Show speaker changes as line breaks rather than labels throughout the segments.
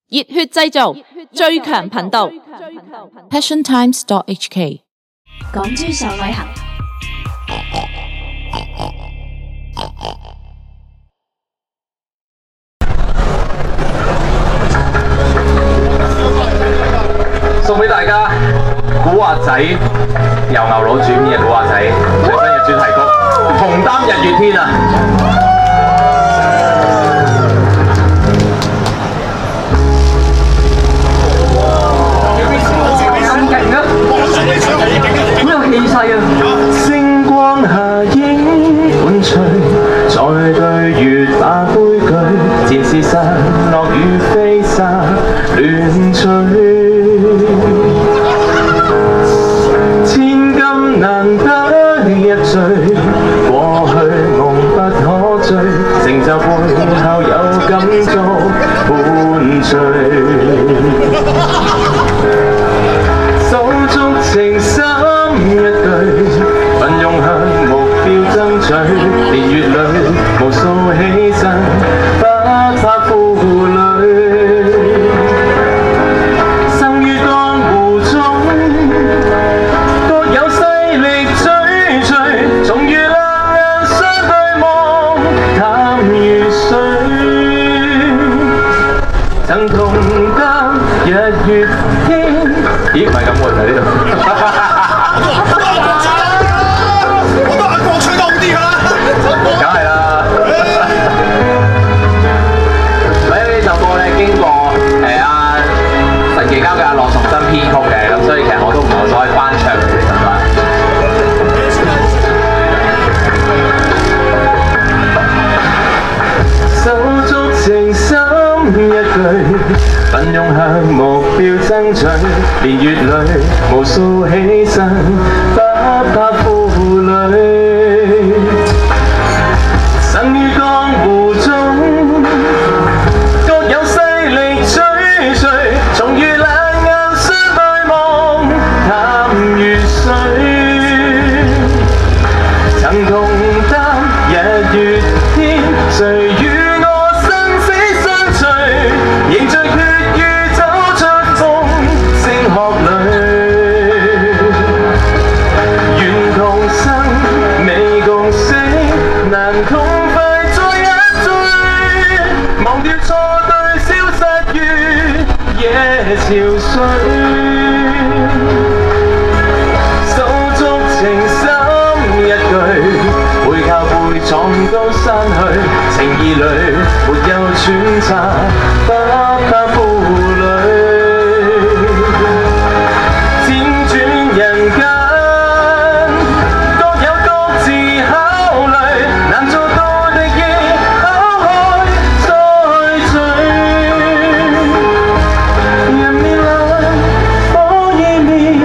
熱血製造最強頻道 passiontimes.hk
港珠上旅行。
送俾大家古惑仔由牛佬轉演嘅古惑仔最新嘅主題曲《同擔日月天》啊！咁勁啊！好有氣勢啊！星光下影伴隨，在對月把杯舉，前事散落雨飛沙亂醉。千金難得一醉，過去夢不可追，成就背後有感觸伴隨。手足情深一對，奮勇向目標爭取，年月裏無數犧牲，不怕負累。生於江湖中，各有勢力追隨，重遇兩眼相對望，淡如水。曾同擔日月天。咦，唔係咁喎，喺呢度。
我覺得阿國吹得好啲㗎啦。
梗係啦。呢首歌咧經過阿神奇交嘅阿樂重新編曲嘅，咁所以其實我都唔係所謂翻唱嘅其實都係。手足情深一句，奮勇向目標爭取，年月裏無數犧牲，不怕負累。生於江湖中，各有勢力追隨，重遇兩眼相對望，淡如水。曾同擔日月天，誰與我生死相隨，凝聚血雨走出風聲鶴裏。願同生，未共死，難痛快再一追，忘掉錯對，消失於夜潮水。手足情深一句，背靠背闖高山去，情義裏沒有揣測，不怕負累。輾轉人間，各有各自考慮，難做到的亦拋開再聚。人面冷，火已滅，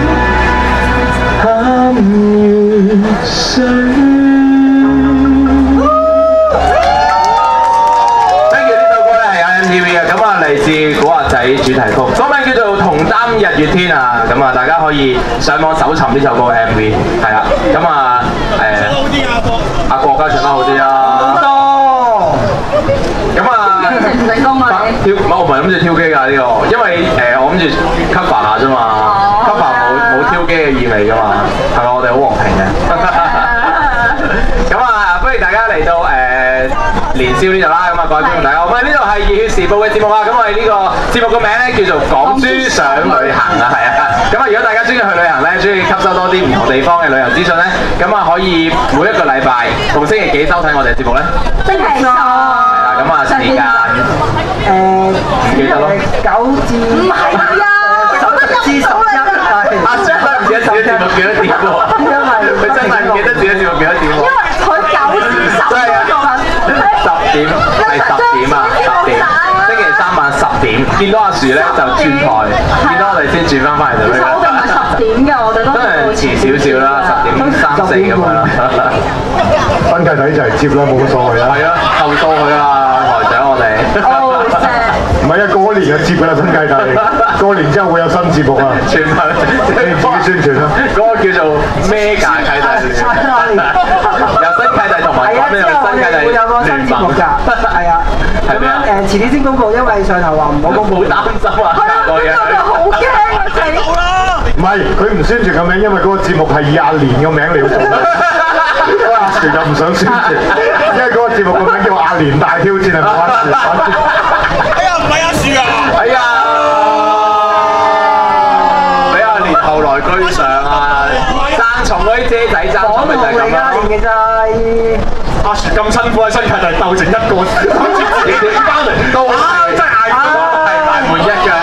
淡如水。嚟自古惑仔主題曲，歌名叫做《同擔日月天》啊！咁啊，大家可以上網搜尋呢首歌嘅 MV， 係啦。咁啊，阿國家唱得好啲啊！好多。咁啊，
成唔成功啊？
我唔係諗住挑機㗎呢個，因為我諗住 cover 下啫嘛，cover 冇挑機嘅意味㗎嘛，係咪？我哋好和平嘅。咁啊，不如大家嚟到年宵呢度啦，咁啊各位觀眾大家好，呢度係《熱血時報》嘅節目啊，咁我哋呢個節目個名咧叫做《港珠上旅行》啊，係啊，咁啊如果大家中意去旅行咧，中意吸收多啲唔同地方嘅旅遊資訊咧，咁啊可以每一個禮拜同星期幾收睇我哋嘅節目咧？
星期三。
係啦，咁啊時間記得咯。
9至唔係啊，10至11係。
阿 Jack 唔記得自己節目幾多點喎？因為佢真係唔記得自己節目幾多點喎？
因為佢9至10做緊。
10點係10點啊，10點，星期三晚10點，見到阿樹咧就轉台，見到我哋先轉翻返嚟就咩？
我哋唔係10點嘅，我哋都
係遲少少啦，10點3、4咁樣啦。
分契睇就係接啦，冇乜所謂啦。
係啊，後數佢啊，台長我哋。
唔係啊，過年就接㗎啦，新契弟。過年之後會有新節目啊，
全部
你自己宣傳啦。
嗰個叫做 Mega 契弟，由新契弟同
係啊，之後我哋會有個新節目㗎，係啊。咁樣遲啲先公佈，因為上頭話唔好公佈。
好擔心啊！
係啊，咁就好驚啊！死啦！
唔係，佢唔宣傳個名，因為嗰個節目係以阿蓮個名嚟做。阿船就唔想宣傳，因為嗰個節目個名叫阿蓮大挑戰啊！冇阿船。
哎呀，唔係阿樹啊！
哎呀，俾阿蓮後來居上啊！爭重嗰啲姐仔爭重咪就係咁啦。
嘅啫。
阿船咁辛苦喺新界就係鬥剩一個，好似自己翻嚟都真係嗌
係大門一嘅。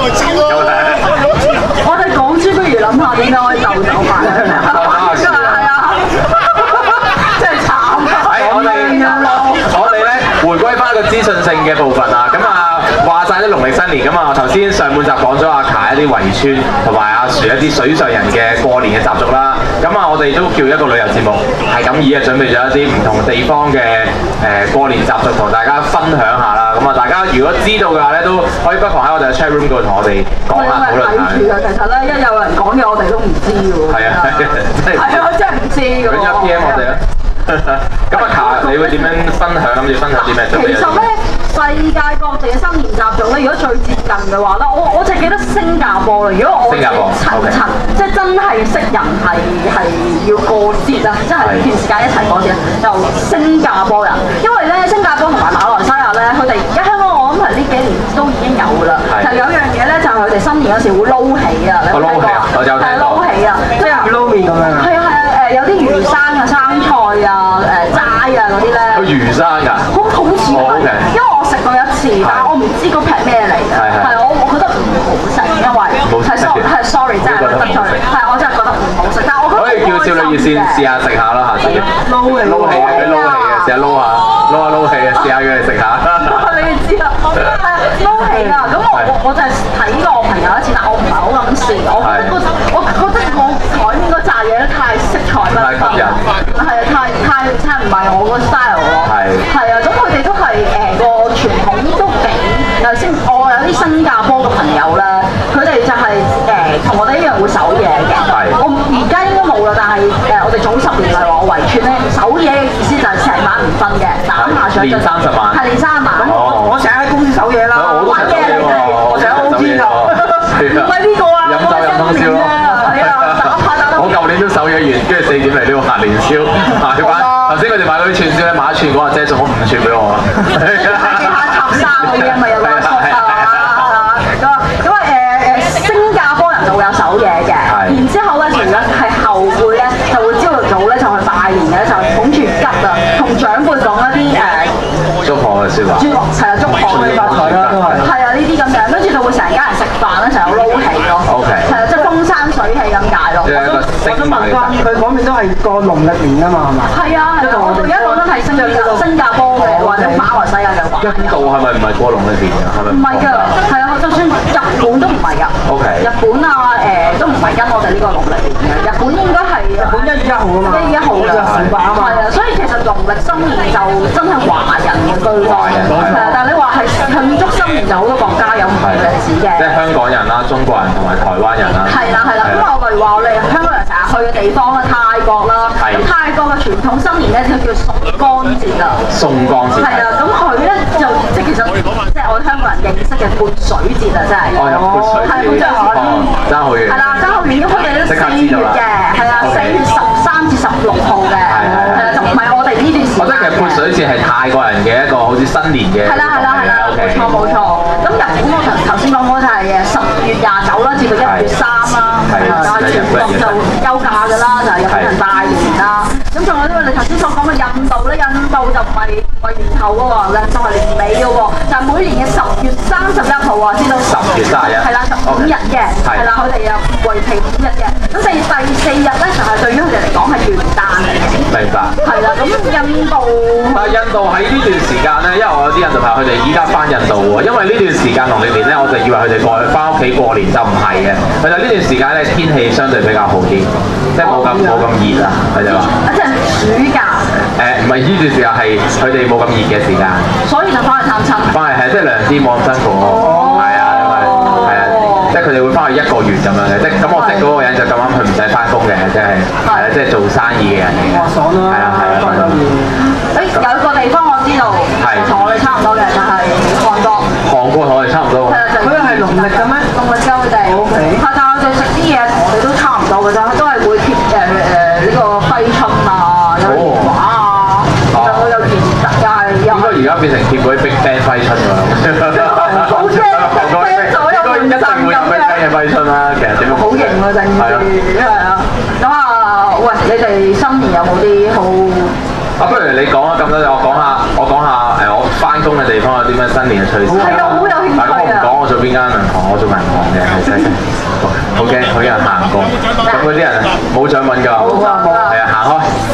我哋港豬不如諗下點解可以鬥走埋咧？係啊，真係慘。
我哋咧回歸翻個資訊性嘅部分啊，咁啊話晒啲農曆新年咁啊，頭先上半集講咗阿卡一啲圍村同埋阿樹一啲水上人嘅過年嘅習俗啦，咁啊我哋都叫一個旅遊節目，係咁意啊準備咗一啲唔同地方嘅過年習俗同大家分享下啦，咁啊大家如果知道嘅話咧，都可以不妨喺我哋嘅 chat room 度同我哋講下討論下。
其實咧，一有人講嘢，我哋都唔知喎。
係啊，
係啊，真係唔知㗎喎。
咁一 PM 我哋啊。咁阿卡，你會點樣分享？諗住分享啲咩？
其實咧，世界各地嘅新年習俗咧，如果最接近嘅話咧，我就記得新加坡啦。如果我即係真係識人係要過節啊，即係呢段時間一齊過節，就新加坡人。因為咧，新加坡同埋馬來西亞咧，佢哋而家香港我諗係呢幾年都已經有㗎啦。就有樣嘢咧，就係佢哋新年嗰時會撈起啊！你有冇聽過？
我有聽過。
撈起啊！即係
撈麵咁樣啊！
係啊係啊有啲魚生啊、生菜啊、齋啊嗰啲咧。
個魚生㗎。
好似係，因為我食過一次，但係我唔知嗰劈咩嚟嘅。係我覺得唔好食，因為係 sorry 真係得罪，係我真係覺得唔好食。但係我覺得
可以叫少女熱線試下食下啦，下次。撈氣嘅，試下撈下氣啊，試下佢哋食下。
你哋知啦，撈氣啊！咁我就係睇過我朋友一次，但我唔係好敢試。我覺得我台面嗰扎嘢咧太色彩繽紛，係啊，太唔係我個 style 咯。係啊，咁佢哋都係個傳統都幾我有啲新加坡嘅朋友咧，佢哋就係同我哋一樣會守夜嘅。我而家應該冇啦，但係我哋早10年嚟話我圍村咧，守夜嘅意思就係成晚唔瞓嘅，打麻雀
連30晚。
係連30晚。
我成日喺公司守夜啦。
我成日守夜喎。
我成日 OT 㗎。
唔係呢個啊！
飲酒飲通宵咯。
係啊，打牌打得。
我舊年都守夜完，跟住4點嚟呢度行年宵，買翻。頭先佢哋買嗰啲串燒咧，買一串嗰阿姐送咗5串俾我。
係其他插生嗰啲咪有個叔啊！咁新加坡人就會有守夜嘅，然之後咧，除咗係後輩咧，就會朝頭早咧就去拜年嘅，就捧住吉啊，同長輩講一啲
祝賀嘅説話。
係啊，祝賀嘅發財啦，都係。係啊，呢啲咁樣，跟住就會成家人食飯咧，成日撈氣咯。
OK。
係啊，即係風生水起咁解咯。
我都問翻佢嗰邊都係過農曆年啊嘛，係嘛？
係啊，我而家講緊係新加坡嘅或者馬來西亞嘅話。
印度係咪唔係過農曆年㗎？係咪？
唔係㗎，係啊，就算日本都唔係㗎。
OK。
日本啊都唔係跟我哋呢個農曆年嘅，日本應該係
本1月1號啊嘛
，1月1號㗎，係啊，所以其實農曆新年就真係華人嘅居多，但係你話係慶祝新年就好多國家有唔同嘅日子嘅，
即係香港人啦、中國人同埋台灣人啦。
係啦，咁我例如話我哋香港人成日去嘅地方啦，泰國啦，咁泰國嘅傳統新年咧就叫送乾節啊。送乾節。係啊，咁佢咧就即係其實即係我哋香港人認識嘅潑水節啊，真係。
哦，有潑水節。爭好遠。
係啦，爭好遠，因為佢哋都4月嘅，係啊，4月13至16號嘅，係啊，就唔係我哋呢段時間。
我覺得其實潑水節係泰國人嘅一個好似新年嘅。
係啦，冇錯。咁日本我頭先講嗰就係10月29啦，至到1月3啦，全國就休假㗎啦，就係日本人拜年啦。咁仲有呢個你頭先所講嘅印度咧，印度就唔係年頭嘅喎，印度係年尾嘅喎，就係每年嘅10月31號啊，至到10月31。係啦，15日嘅，係啦，佢哋又為期5日嘅。咁第4日咧，就係對於佢哋嚟講係元旦嚟嘅。
明白。
係啦，咁印度。
但係印度喺呢段時間咧，因為我有啲印度朋友佢哋依家翻印度喎，因為呢段時間農曆年咧，我就以為佢哋翻屋企過年就唔係嘅，佢哋呢段時間咧天氣相對比較好啲，即係冇咁熱啊，佢哋話。
即係暑假。
唔係呢段時間係佢哋冇咁熱嘅時間。
所以就翻去探親。
翻去係即係良師冇咁辛苦咯。係啊，係啊，即係佢哋會翻去1個月咁樣嘅，即係咁我識嗰個人就咁啱佢唔使翻工嘅，即係係啦，即係做生意嘅人嚟嘅。
哇，爽啦！
係啊。
就
佢係農曆嘅咩？
農曆㗎佢哋。
OK。
係，但係我哋食啲嘢同我哋都差唔多嘅啫，都係會貼呢個揮春啊，有年畫啊，有年又係又。
應該而家變成貼嗰啲 Big Bang 揮春㗎啦。
好驚 Big Bang 咗有
一定會有 Big Bang 嘅揮春啦，其實點樣？
好型啊！陣時係啊。咁啊，喂，你哋新年有冇啲好？
不如你講啊，咁多我講下我翻工嘅地方有啲咩新年嘅趣事。
係啊，好有興趣啊！
我唔講我做邊間銀行，我做銀行嘅，係真係好驚，好有人行過。咁嗰啲人冇獎品㗎，係啊，行開。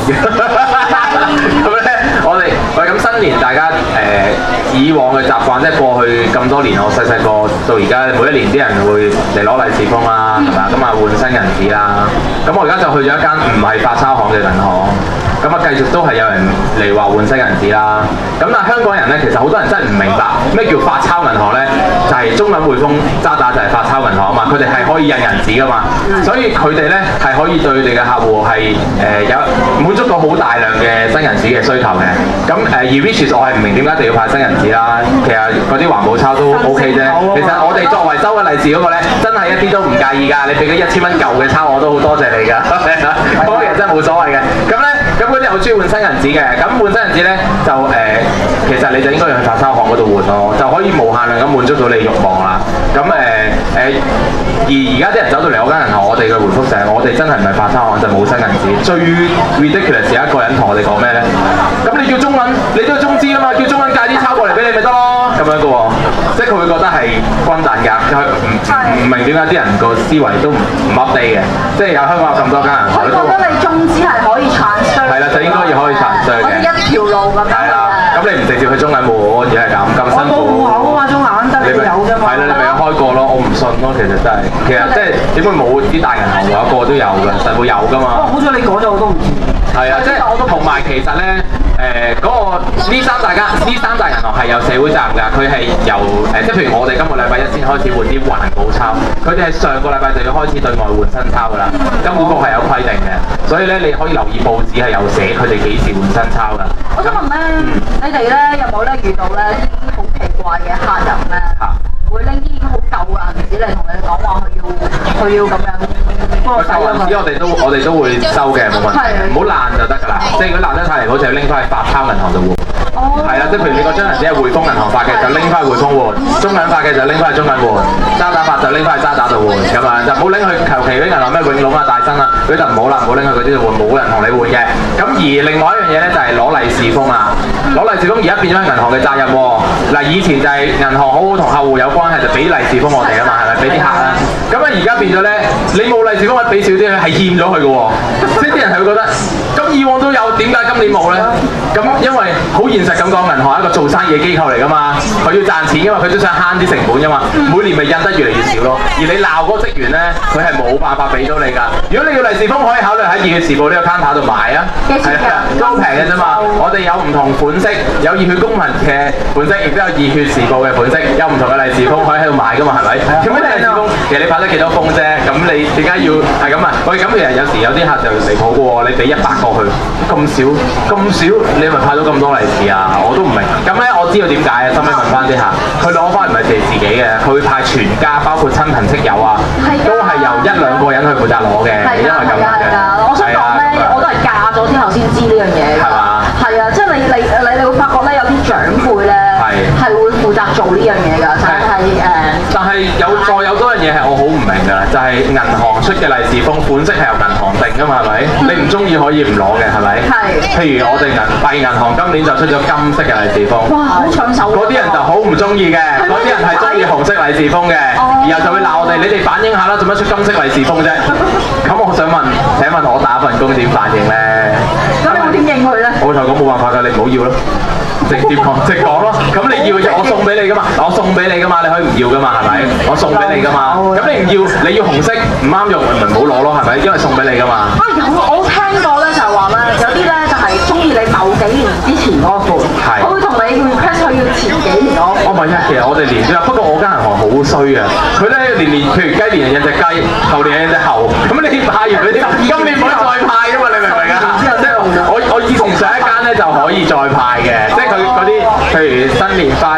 咁咧，喂咁新年大家以往嘅習慣，即係過去咁多年，我細細個到而家，每一年啲人會嚟攞利是封啦，係咪啊？咁啊換新銀紙啦。咁我而家就去咗一間唔係發鈔行嘅銀行。咁啊，繼續都係有人嚟話換新銀紙啦。咁但係香港人咧，其實好多人真係唔明白咩叫發鈔銀行咧，就係中銀匯豐渣打就係發鈔銀行啊嘛。佢哋係可以印銀紙噶嘛，所以佢哋咧係可以對你嘅客戶係有滿足到好大量嘅新銀紙嘅需求嘅。咁而 which is 我係唔明點解一定要派新銀紙啦。其實嗰啲環保鈔都 OK 啫。其實我哋作為收嘅利是嗰個咧，真係一啲都唔介意㗎。你俾咗1000蚊舊嘅鈔，我都好多謝你㗎。嗰個其實真係冇所謂嘅。咁嗰啲好中意換新銀紙嘅，咁換新銀紙咧就其實你就應該要去發鈔行嗰度換咯，就可以無限量咁滿足到你嘅慾望啦。咁而家啲人走到嚟我間銀行，我哋嘅回覆就係我哋真係唔係發鈔行，就冇新銀紙。最 ridiculous 有一個人同我哋講咩咧？咁你叫中銀，你都要中資啊嘛，叫中銀介啲鈔過嚟俾你咪得咯，咁樣嘅喎，即係佢會覺得係均等㗎，佢唔明點解啲人個思維都唔 update 嘅，即係有香港有咁多間銀行。
我覺得你中資係可以transfer。係
啦，就應該要可以transfer嘅。
我哋一條路咁樣。係啦，
咁你唔直接去中銀換，而係咁辛苦。
我冇戶口啊嘛，中銀得你有啫嘛。
係啦，你咪有開過咯，我唔信咯，其實真係，其實即係點會冇啲大銀行有一個都有㗎，實會有㗎嘛。
好彩你講咗我都唔知。
係啊，即係同埋其實咧，嗰個呢三大銀行係有社會責任㗎，佢係由即係譬如我哋今個禮拜一先開始換啲環保鈔，佢哋係上個禮拜就要開始對外換新鈔㗎啦，金管局係有規定嘅，所以咧你可以留意報紙係有寫佢哋幾時換新鈔㗎。
我想問咧，你哋咧有冇咧遇到咧啲好奇怪嘅客人咧？會拎啲好舊嘅銀紙嚟同你講話，佢要咁樣幫我使啊嘛。
舊銀紙我哋都會收嘅，冇問題，唔好爛就得㗎啦。即係如果爛得太離譜，就拎翻去發鈔銀行度換。係啦，即係譬如你嗰張銀紙係匯豐銀行發嘅，就拎翻去匯豐換；中銀發嘅就拎翻去中銀換；渣打發就拎翻去渣打度換。咁啊，就唔好拎去求其啲銀行咩永隆啊、大新啊，嗰啲就唔好啦，唔好拎去嗰啲度換，冇人同你換嘅。咁而另外一樣嘢咧就係攞利是封啊，攞利是封而家變咗係銀行嘅責任喎。嗱，以前就係銀行好好同客戶有關係，就俾利是封我哋啊嘛，係咪？俾啲客啦。咁啊，而家變咗咧，你冇利是封，俾少啲咧，係欠咗佢嘅喎。即係啲人係會覺得，咁以往都有，點解今年冇咧？咁因為好現實咁講，銀行係一個做生意嘅機構嚟㗎嘛，佢要賺錢㗎嘛，佢都想慳啲成本㗎嘛，每年咪印得越嚟越少咯。而你鬧嗰個職員咧，佢係冇辦法俾到你㗎。如果你要利是封，可以考慮喺熱血時報呢個 counter 度買啊，係啊，都平嘅啫嘛。我哋有唔同款式，有熱血公民嘅款式，亦都有熱血時報嘅款式，有唔同嘅利是封可以喺度買㗎嘛，係咪？咁啲利是封，其實你發得幾多封啫？咁你點解要係咁啊？喂，咁其實有時有啲客就離譜嘅喎，你俾100個佢，咁少，你咪派到咁多利是啊？我都唔明。咁咧，我知道點解啊，收尾問翻啲客，佢攞翻唔係自己嘅，佢會派全家，包括親朋戚友啊，都係由1、2個人去負責攞嘅，因為咁樣嘅。
我想講咧，我都係嫁咗之後先知呢樣嘢㗎。係嘛？係啊，即係你會發覺咧，有啲長輩咧係會負責做呢樣嘢㗎，就係
但係再有多樣嘢係我好唔明㗎啦，就係銀行出嘅利是封款式係由銀行定㗎嘛，係咪？你唔中意可以唔攞嘅，係咪？係。譬如我哋幣銀行今年就出咗金色嘅利是封。哇！好搶手。嗰啲人就好唔中意嘅，嗰啲人係中意紅色利是封嘅，然後就會鬧我哋，你哋反映下啦，做乜出金色利是封啫？咁我想問，請問我打份工點反應咧？
咁你會點應佢咧？
我同佢講冇辦法㗎，你唔好要咯。直講咯，咁你要我送俾你噶嘛？我送俾你噶嘛，你可以唔要噶嘛，係咪？我送俾你噶嘛，咁你唔要，你要紅色唔啱用，咪唔好攞咯，係咪？因為送俾你噶嘛。
有我聽過咧，就係話咧，有啲咧就係中意你某幾年之前嗰個款，佢會同你 request 佢要前幾年嗰個。
唔係啊，其實我哋年都有，不過我間銀行好衰啊，佢咧年譬如雞年印隻雞，後年印隻猴，咁你派完佢啲，今年唔可以再派噶嘛？你明唔明啊？即係我以前上一間咧就可以再派嘅，即係佢嗰啲，譬如新年快樂，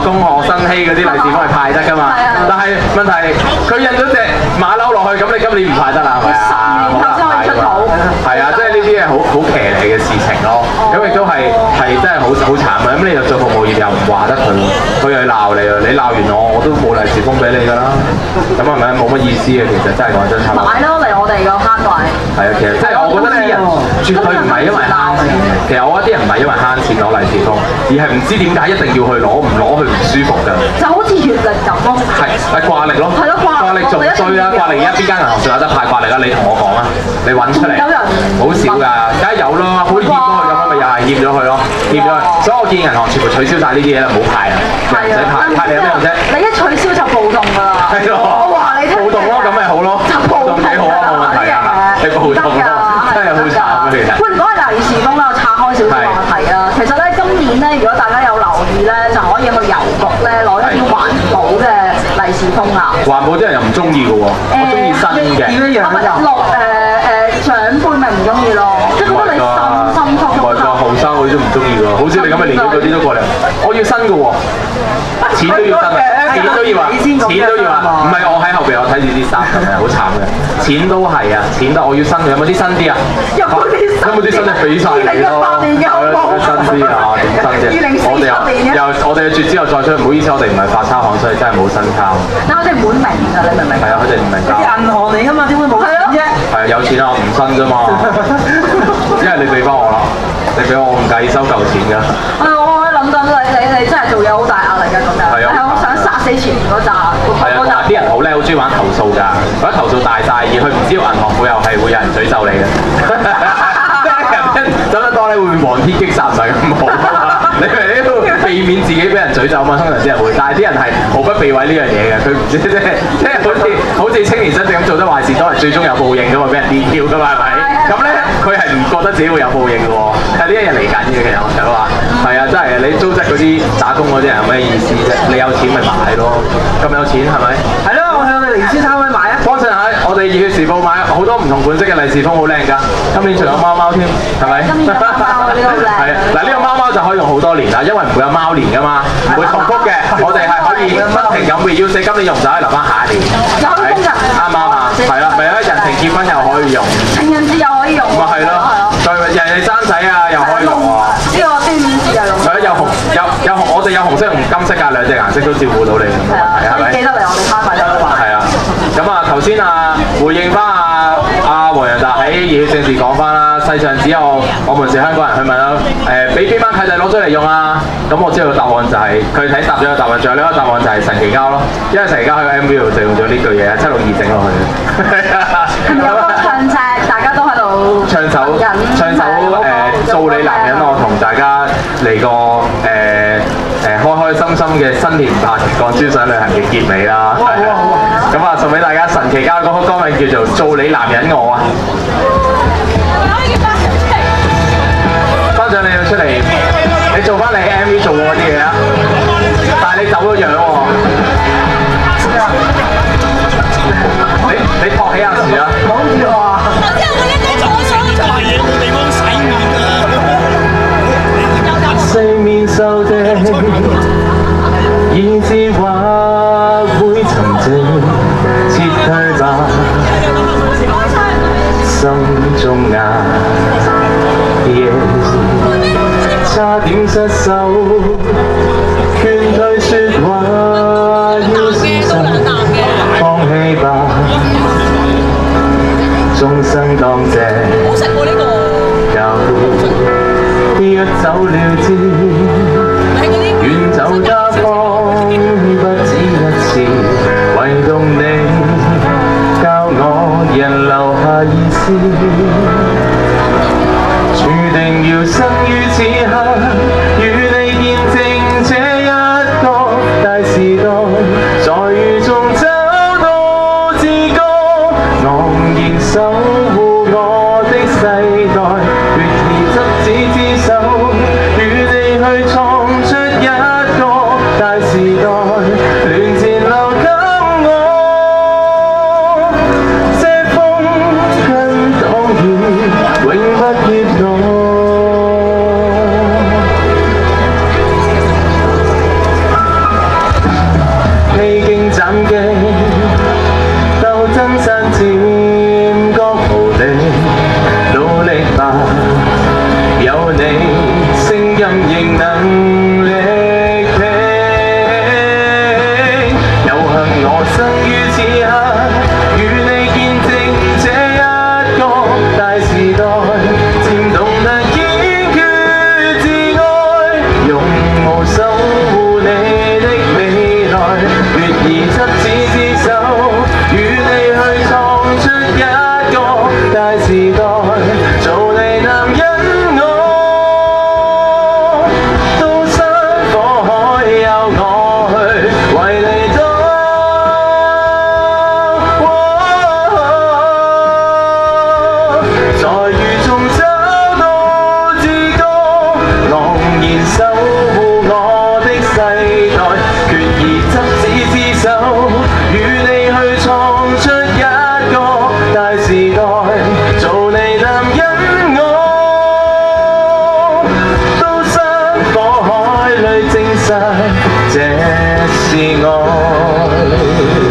恭賀新禧嗰啲利是封係派得㗎嘛。但係問題佢印咗隻馬騮落去，咁你今年唔派得啦，係咪啊？
10年後先可以出土。
係啊，即係呢啲係好騎呢嘅事情咯。咁亦都係真係好慘啊！咁你又做服務業又唔話得佢，佢又鬧你啊！你鬧完我都冇利是封俾你㗎啦。咁係咪冇乜意思嘅？其實真係講真。
買咯嚟我哋個攤位。係
啊，其實即係我覺得啲人絕對唔係因為慳錢嘅。其實我覺得啲人唔係因為慳錢攞利是封，而係唔知點解一定要去攞，唔攞佢唔舒服㗎。就好似月曆咁咯。係掛曆咯。係咯，掛曆仲衰啦！掛曆而家邊間銀行仲有得派掛曆啊？你同我講啊！你揾出嚟。有人好少㗎，梗係有咯，好似醃咗佢咁樣，咪又係醃咗佢咯，醃咗佢。所以我建議銀行全部取消晒呢啲嘢啦，唔好派啦，唔使派，派嚟有咩用啫？你一取消就暴動㗎啦。係咯。我話你聽。暴動咯，咁咪好咯。暴動幾好啊，冇問題啊。你暴動咯，真係好慘啊，其實。喂，如果係利是封咧，我拆開少少話題啊。其實咧，今年咧，如果大家有留意咧，就可以去郵局咧攞一啲環保嘅利是封啊。環保啲人又唔中意㗎喎，我中意新嘅。點樣樣啊？長輩咪唔中意咯，即係覺得你心痛。唔係㗎，後生嗰啲都唔中意㗎，好似你咁嘅年紀嗰啲都過嚟，我要新嘅喎，錢都要新啊，錢都要啊，錢都要啊，唔係我喺後邊我睇住啲衫咁樣，好慘嘅，錢都係啊，錢都我要新嘅，有冇啲新啲啊？有冇啲新嘅俾晒你咯？新啲啊，點新啫？我哋嘅絕之後再出，唔好意思，我哋唔係發鈔行，所以真係冇新鈔。但係我哋唔會明㗎，你明唔明？係啊，佢哋唔明㗎。啲銀行嚟㗎嘛，點會冇錢啫？係啊，有錢啊，我唔新啫嘛，因為你俾翻我啦，你俾我唔介意收舊錢㗎。我諗緊你真係做嘢好大壓力㗎咁樣。係啊，我想殺死前面嗰扎。係啊，啲人好叻，好中意玩投訴㗎，覺得投訴大晒，而佢唔知道銀行背後係會有人詛咒你嘅。即係人走得多咧，會唔會黃天擊殺唔係咁好啊？你咪都避免自己俾人詛咒嘛，通常啲人會，但係啲人係毫不避諱呢樣嘢嘅，佢唔知即係好似青年新政咁做得壞事，都係最終有報應㗎嘛，俾人 DQ 㗎嘛，係咪？咁咧佢係唔覺得自己會有報應嘅喎，係呢一日嚟緊嘅，其實我想話係啊，真係你糟質嗰啲打工嗰啲人有咩意思啫？你有錢咪買咯，咁有錢係咪？係咯，我向你連書攤位買啊！幫襯下我哋熱血時報買好多唔同款式嘅利是封，好靚㗎，今年仲有貓貓添，係咪？今年貓貓呢個靚。係啊，嗱呢個貓貓就可以用好多年啦，因為唔會有貓年㗎嘛，唔會重複嘅，我哋係可以不停咁 reuse，今年用唔晒，留翻下一年。有工人。啱啱啊，係啦，咪有人情結婚又可以用，情人節又可以用。咪係咯，再人哋生仔啊又可以用喎。呢個端午節又用。係啊，有紅我哋有紅色同金色㗎，兩隻顏色都照顧到你，冇問題係咪？記得嚟我哋攤位得啦嘛。係啊，咁啊頭先啊回應翻阿黃洋達喺熱血政治講翻啦，世上只有我們是香港人去問啦，俾邊班契弟攞出嚟用啊？咁我知道個答案就係佢睇答咗個答案，仲有另一個答案就係神奇膠咯，因為神奇膠喺個 MV 度就用咗呢句嘢762整落去。係咪有個唱隻大家都喺度唱首做你男人，我同大家嚟個開開心心嘅新年8個專想旅行嘅結尾啦。咁啊送俾大家神奇膠嗰個歌名叫做做你男人我啊。班長你要出嚟，你做翻你 MV 做過嗰啲嘢啊，但係你走咗樣喎。你托起下樹啊！講住我啊！頭先我一啲坐上做嘢冇地方洗面啊！四面受敵，以致或會沉靜，撤退吧，心中壓抑，差點失手，勸退説話要小心，放棄吧。終生當正，好食喎呢個，又一走了之，遠走他方不止一次，唯獨你教我人留下意思，注定要生於此刻，與你見證這一個大時代，在雨中找到自覺。昂然守護我的世代，決意執子之手，與你去徑，鬥爭山尖角無力，努力吧，有你聲音仍能力挺。有幸我生於此刻，與你見證這一個大時代，漸懂得堅決自愛，用無守護你的未來，決意執子之手，與你去創出一個大時代，做你男人我，刀山火海有我去為你擋。在雨中找到志剛，昂然守護我的世代，決意執子之手，與你去創出一個大時代，做你男人我，刀山火海裏證實這是愛。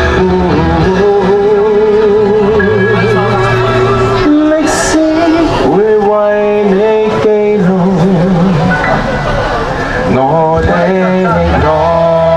歷史會為你記錄我的愛。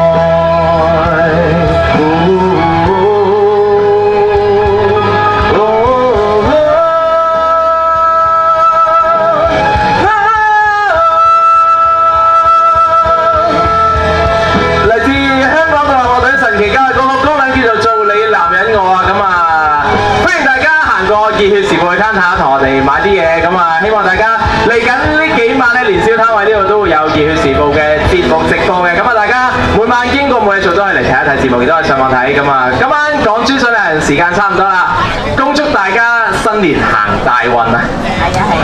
嚟自香港獨立樂隊神奇家嘅歌曲，歌名叫做《做你男人我》啊！咁啊，歡迎大家行過熱血時報去攤下，同我哋買啲嘢。咁啊，希望大家嚟緊呢幾晚咧，年宵攤位呢度都會有熱血時報嘅節目直播嘅。咁啊，大家每晚經過冇嘢做都係嚟睇一睇節目，亦都係上網睇。咁啊，今晚講專訊人時間差唔多啦，恭祝大家新年行大運啊！
係啊係啊。